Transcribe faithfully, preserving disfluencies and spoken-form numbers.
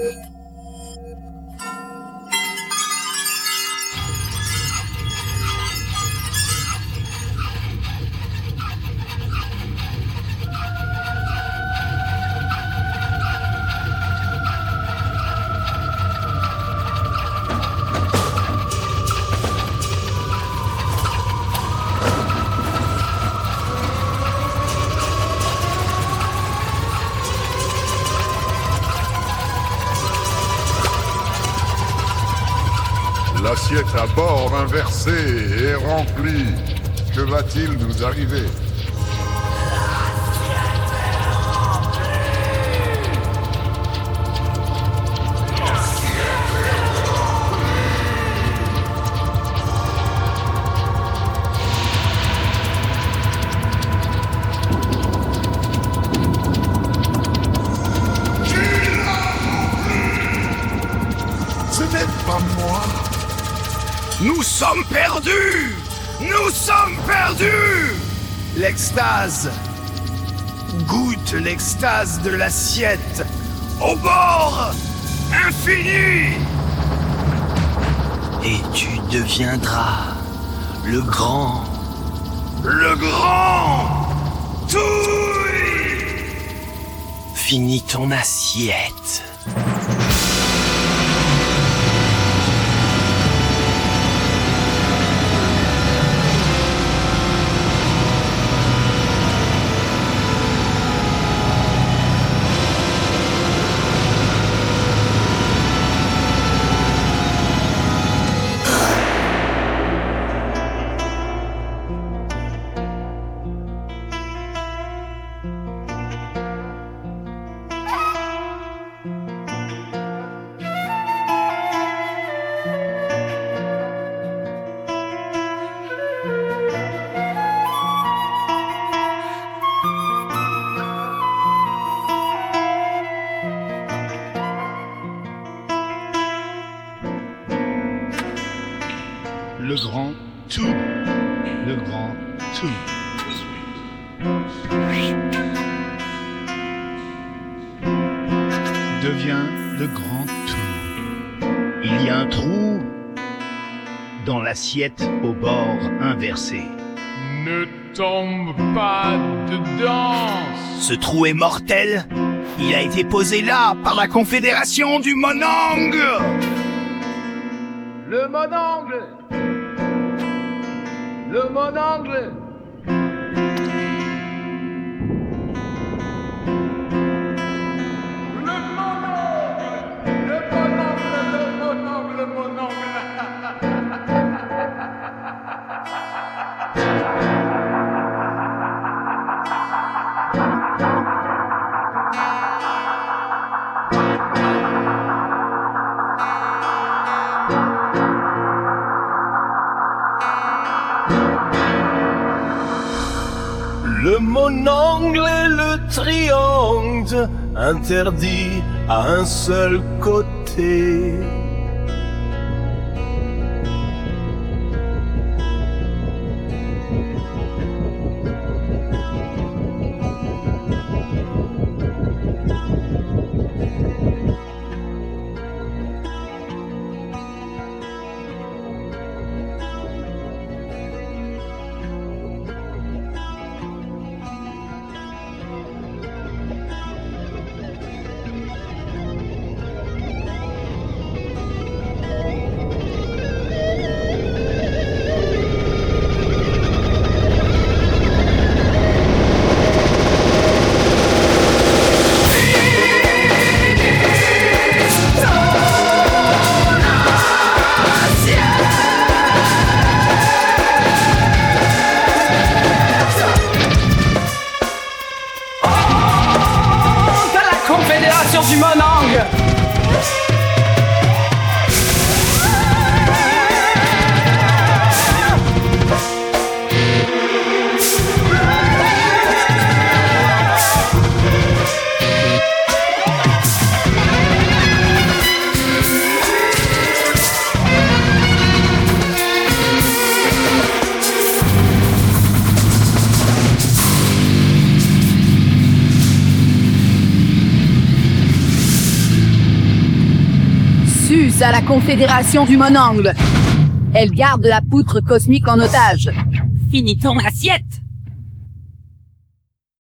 L'assiette à bord inversée et remplie. Que va-t-il nous arriver? Ce n'est pas moi. Nous sommes perdus! Nous sommes perdus! L'extase. Goûte l'extase de l'assiette. Au bord infini! Et tu deviendras le grand. Le grand Touille! Finis ton assiette. Le grand tout. Le grand tout. Devient le grand tout. Il y a un trou dans l'assiette au bord inversé. Ne tombe pas dedans. Ce trou est mortel. Il a été posé là par la Confédération du Monong. Le monongle. Le monongle. Le monongle et le triangle, interdit à un seul côté. Du Monong. Sus à la Confédération du Monangle. Elle garde la poutre cosmique en otage. Finis ton assiette!